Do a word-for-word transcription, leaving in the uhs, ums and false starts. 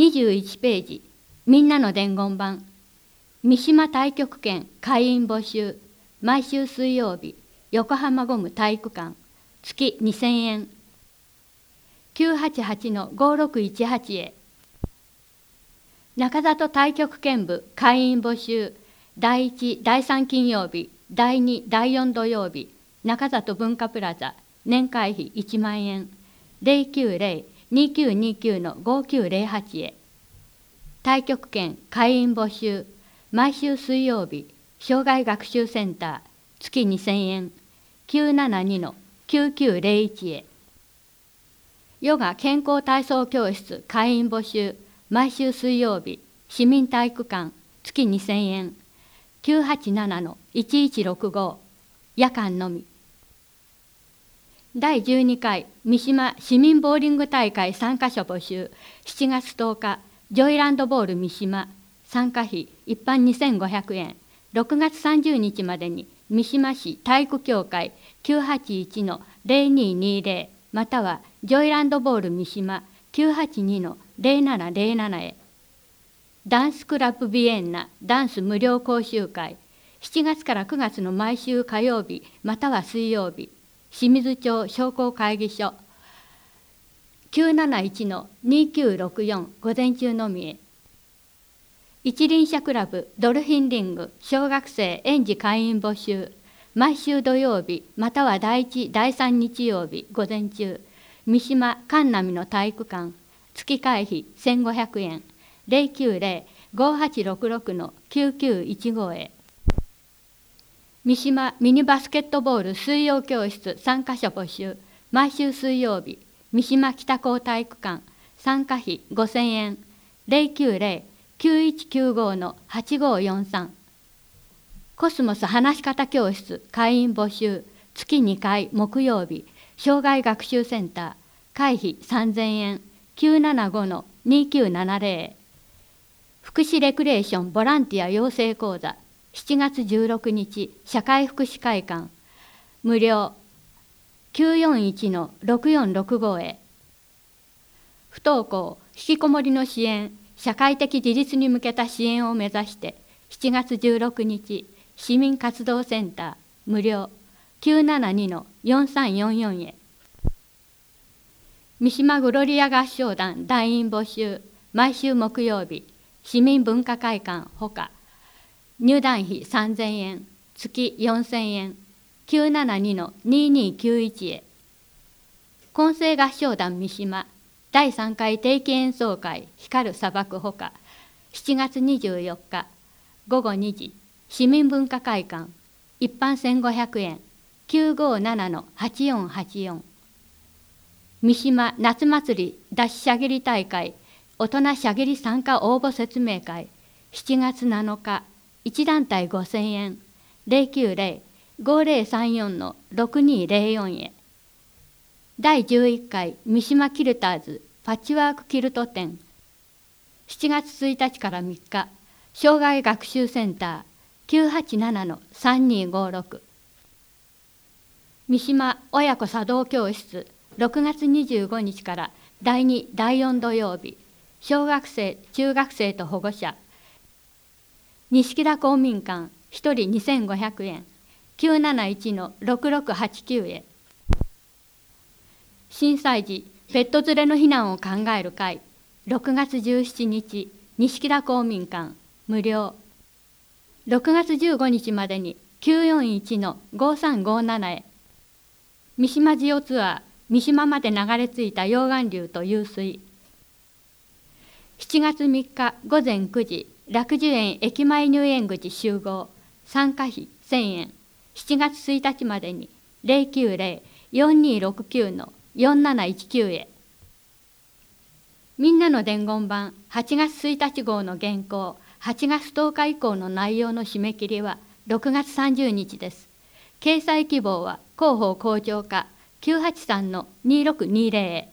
にじゅういちページ、みんなの伝言版。三島太極拳会員募集。毎週水曜日、横浜ゴム体育館。月にせんえん。きゅうはちはちのごろくいちはち へ。中里太極拳部会員募集。だいいち、だいさん金曜日、だいに、だいよん土曜日、中里文化プラザ。年会費いちまんえん。ゼロきゅうゼロ にきゅうにきゅうのごきゅうゼロはち へ。太極拳会員募集。毎週水曜日、障害学習センター。月にせんえん。きゅうななにのきゅうきゅうゼロいち へ。ヨガ健康体操教室会員募集。毎週水曜日、市民体育館。月にせんえん。きゅうはちななのいちいちろくご。夜間のみ。だいじゅうにかい三島市民ボーリング大会参加者募集。しちがつとおか、ジョイランドボール三島。参加費一般にせんごひゃくえん。ろくがつさんじゅうにちまでに三島市体育協会 きゅうはちいちのゼロににゼロ またはジョイランドボール三島 きゅうはちにのゼロななゼロなな へ。ダンスクラブビエンナダンス無料講習会。しちがつからくがつの毎週火曜日または水曜日。清水町商工会議所。きゅうなないちのにきゅうろくよん午前中のみへ。一輪車クラブドルフィンリング小学生園児会員募集。毎週土曜日またはだいいち、だいさん日曜日午前中。三島神波の体育館。月会費せんごひゃくえん。ゼロきゅうゼロ ごはちろくろくのきゅうきゅういちご へ。三島ミニバスケットボール水泳教室参加者募集。毎週水曜日、三島北高体育館。参加費ごせんえん。ゼロきゅうゼロ きゅういちきゅうごのはちごよんさん。コスモス話し方教室会員募集。月にかい木曜日、障害学習センター。会費さんぜんえん。きゅうななごのにきゅうななゼロ。福祉レクレーションボランティア養成講座。しちがつじゅうろくにち、社会福祉会館。無料。きゅうよんいちのろくよんろくご へ。不登校、引きこもりの支援、社会的自立に向けた支援を目指して、しちがつじゅうろくにち、市民活動センター。無料。きゅうななにのよんさんよんよん へ。三島グロリア合唱団団員募集。毎週木曜日、市民文化会館ほか。入団費さんぜんえん。月よんせんえん。きゅうななにのににきゅういち へ。混声合唱団三島だいさんかい定期演奏会光る砂漠ほか。しちがつにじゅうよっかごごにじ、市民文化会館。一般せんごひゃくえん。きゅうごななのはちよんはちよん。三島夏祭り脱しゃぎり大会大人しゃぎり参加応募説明会。しちがつなのかいち団体ごせんえん。ゼロきゅうゼロ ごゼロさんよんのろくにゼロよん へ。だいじゅういっかい三島キルターズパッチワークキルト展。しちがつついたちからみっか、障害学習センター きゅうはちななのさんにごろく。三島親子茶道教室ろくがつにじゅうごにちからだいに、だいよん土曜日、小学生、中学生と保護者。錦田公民館ひとりにせんごひゃくえん。きゅうなないちのろくろくはちきゅう へ。震災時ペット連れの避難を考える会。ろくがつじゅうしちにち、錦田公民館無料。ろくがつじゅうごにちまでにきゅうよんいちのごさんごななへ。三島ジオツアー三島まで流れ着いた溶岩流と湧水。しちがつみっかごぜんくじ、楽寿園駅前入園口集合。参加費せんえん。しちがつついたちまでにゼロきゅうゼロ よんにろくきゅうのよんなないちきゅうへ。みんなの伝言版はちがつついたち号の原稿、はちがつとおか以降の内容の締め切りはろくがつさんじゅうにちです。掲載希望は広報広聴課きゅうはちさんのにろくにゼロへ。